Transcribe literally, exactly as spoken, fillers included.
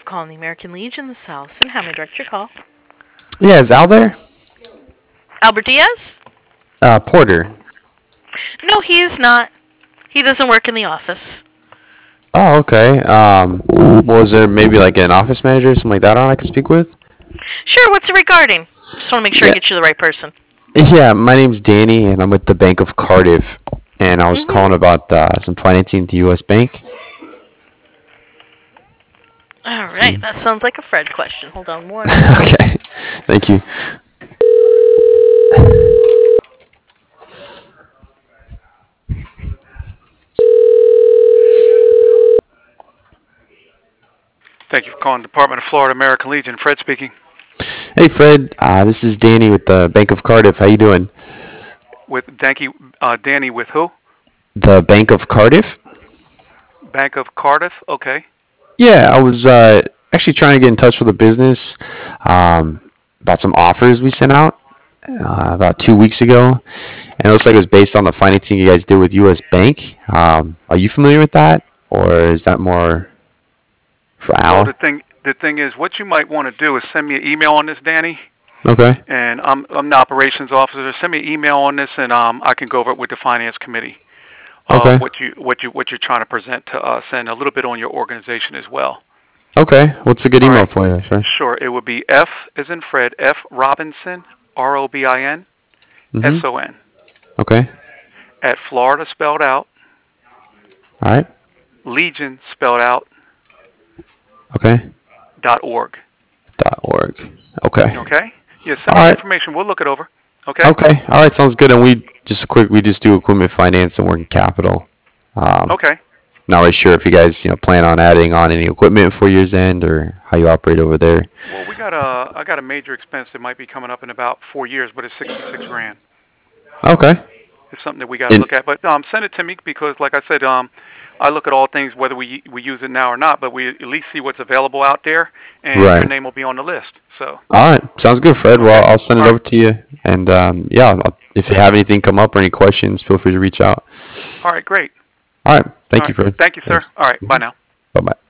for calling the American Legion, this is Allison. How may I direct your call? Yeah, is Al there? Albert Diaz? Uh, Porter. No, he is not. He doesn't work in the office. Oh, okay. Um, was there maybe like an office manager or something like that on I could speak with? Sure, what's it regarding? Just want to make sure I Yeah. get you the right person. Yeah, my name's Danny, and I'm with the Bank of Cardiff, and I was Mm-hmm. calling about uh, some financing at the U S Bank. All right, Some. that sounds like a Fred question. Hold on one moment. Okay. Thank you. Thank you for calling Department of Florida American Legion. Fred speaking. Hey, Fred. Uh, this is Danny with the Bank of Cardiff. How you doing? With Danky, uh, Danny with who? The Bank of Cardiff? Bank of Cardiff. Okay. Yeah, I was uh, actually trying to get in touch with a business um, about some offers we sent out uh, about two weeks ago, and it looks like it was based on the financing you guys did with U S Bank. Um, are you familiar with that, or is that more for Well, the Al? thing the thing is, what you might want to do is send me an email on this, Danny. Okay. And I'm I'm the operations officer. Send me an email on this, and um I can go over it with the finance committee. Uh, Okay. what you what you what you're trying to present to us, and a little bit on your organization as well. Okay. What's a good All email right. for you, sir? Sure. It would be F as in Fred, F Robinson, R O B I N Mm-hmm. S O N Okay. at Florida spelled out, All right. Legion spelled out Okay. dot org. Dot org. Okay. Okay? Yeah, send All me the right. information. We'll look it over. Okay? Okay. All right. Sounds good. And we just quick. We just do equipment finance and working capital. Um, Okay. Not really sure if you guys, you know, plan on adding on any equipment for year's end or how you operate over there. Well, we got a I got a major expense that might be coming up in about four years, but it's sixty-six grand. Okay. It's something that we got to And look at. But um, send it to me because, like I said, um, I look at all things whether we we use it now or not. But we at least see what's available out there, and your right. name will be on the list. So, All right. Sounds good, Fred. okay. Well, I'll send it All right. over to you. And um, yeah, I'll, if you have anything come up or any questions, feel free to reach out. All right. Great. All right. All Thank you, right. Fred. Thank you, sir. Thanks. All right. Bye now. Bye bye.